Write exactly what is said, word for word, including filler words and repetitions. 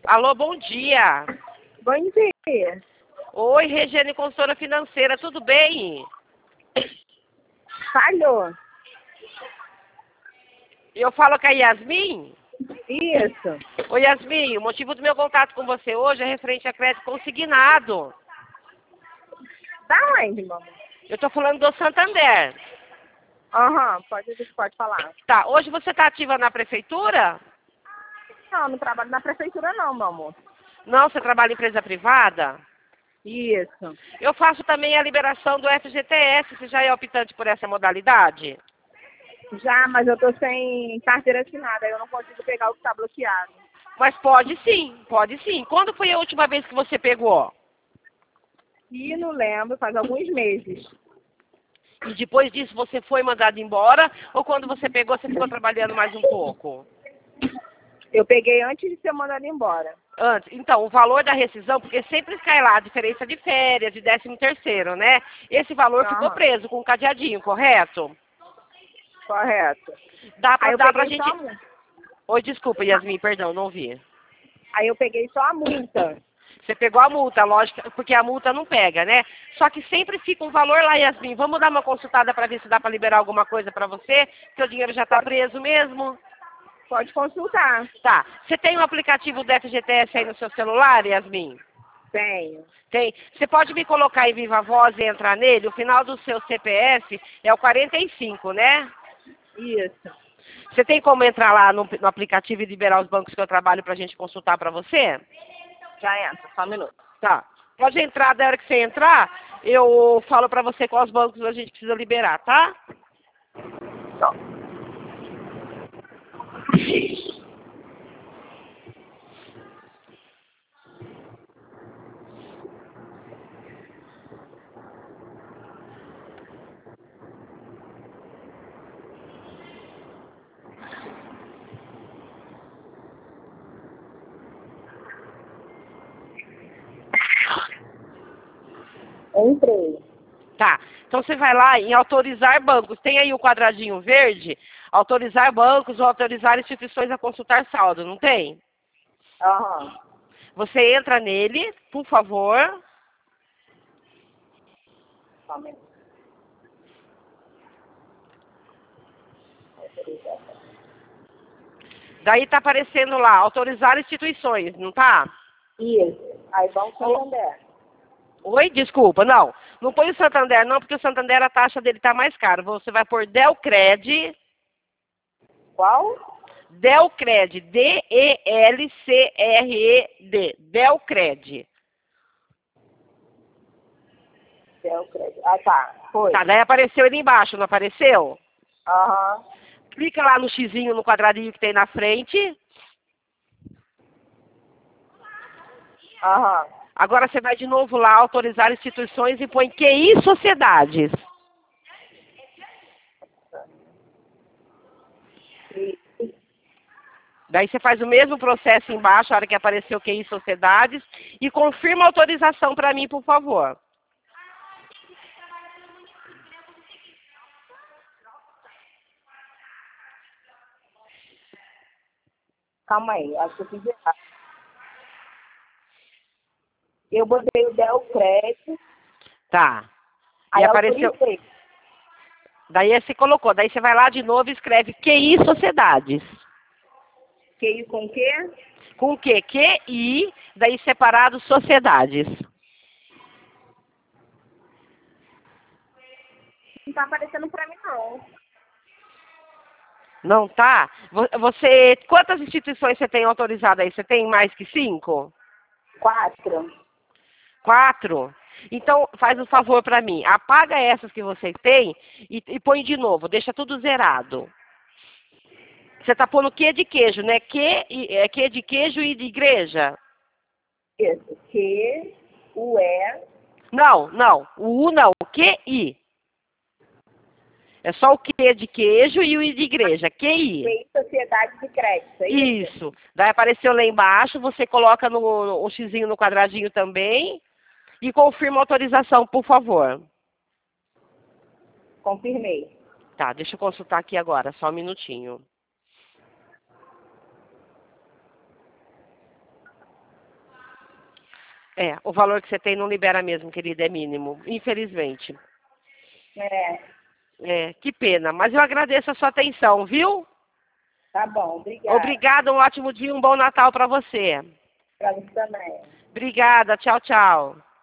Alô, bom dia. Bom dia. Oi, Regiane, consultora financeira, tudo bem? Falhou. Eu falo com a Yasmin? Isso. Oi, Yasmin, o motivo do meu contato com você hoje é referente a crédito consignado. Da onde, mamãe? Eu tô falando do Santander. Aham, pode, pode falar. Tá, hoje você tá ativa na prefeitura? Não, não trabalho na prefeitura não, meu amor. Não, você trabalha em empresa privada? Isso. Eu faço também a liberação do F G T S, você já é optante por essa modalidade? Já, mas eu tô sem carteira assinada, eu não consigo pegar o que tá bloqueado. Mas pode sim, pode sim. Quando foi a última vez que você pegou? E não lembro, faz alguns meses. E depois disso você foi mandado embora? Ou quando você pegou você ficou trabalhando mais um pouco? Eu peguei antes de ser mandada embora. Antes. Então, o valor da rescisão, porque sempre cai lá a diferença de férias, de décimo terceiro, né? Esse valor ficou Aham. preso com um cadeadinho, correto? Correto. Dá pra, Aí eu dá pra peguei só gente... a multa. Oi, desculpa, Yasmin, perdão, não ouvi. Aí eu peguei só a multa. Você pegou a multa, lógico, porque a multa não pega, né? Só que sempre fica um valor lá, Yasmin. Vamos dar uma consultada para ver se dá para liberar alguma coisa para você? Seu dinheiro já está preso mesmo? Pode consultar. Tá. Você tem o aplicativo do F G T S aí no seu celular, Yasmin? Tenho. Tem. Você pode me colocar em viva voz e entrar nele? O final do seu C P F é o quarenta e cinco, né? Isso. Você tem como entrar lá no, no aplicativo e liberar os bancos que eu trabalho para a gente consultar para você? Já entra, só um minuto. Tá. Pode entrar, da hora que você entrar, eu falo pra você quais bancos a gente precisa liberar, tá? Só. Entrei. Tá. Então você vai lá em autorizar bancos. Tem aí o quadradinho verde, autorizar bancos ou autorizar instituições a consultar saldo, não tem? Aham. Você entra nele, por favor. Só um minuto. Daí tá aparecendo lá, autorizar instituições, não tá? Isso. Aí vamos Santander. Oi, desculpa, não. Não põe o Santander não, porque o Santander a taxa dele tá mais cara. Você vai pôr Delcred, Qual? Delcred, D E L C R E D, Delcred. Deu crédito. Ah, tá. Foi. Tá, daí apareceu ele embaixo, não apareceu? Aham. Clica lá no xizinho, no quadradinho que tem na frente. Aham. Agora você vai de novo lá, autorizar instituições e põe Q I Sociedades. E, Daí você faz o mesmo processo embaixo, a hora que apareceu Q I Sociedades, e confirma a autorização para mim, por favor. calma aí, acho que eu fiz errado. Eu botei o Del Crédito, Tá. E aí apareceu. autorizei. Daí você colocou, daí você vai lá de novo e escreve Q I Sociedades. Q I com quê? Com o quê? Q I, daí separado Sociedades. Não tá aparecendo pra mim, não. Não tá? Vo- Você, quantas instituições você tem autorizado aí? Você tem mais que cinco? Quatro. Quatro? Então, faz um favor para mim. Apaga essas que você tem e, e põe de novo. Deixa tudo zerado. Você tá pondo Q de queijo, né? Q, e- é Q de queijo e de igreja? Isso. Q, U, E. Não, não. O U não. O Q I. É só o Q de queijo e o I de igreja. Q I. Q I Sociedade de Crédito, é isso? Isso. Daí apareceu lá embaixo, você coloca no, no, o xizinho no quadradinho também e confirma a autorização, por favor. Confirmei. Tá, deixa eu consultar aqui agora, só um minutinho. É, o valor que você tem não libera mesmo, querida, é mínimo, infelizmente. É, É, que pena, mas eu agradeço a sua atenção, viu? tá bom, obrigada. Obrigada, um ótimo dia, um bom Natal para você. Pra você também. Obrigada, tchau, tchau.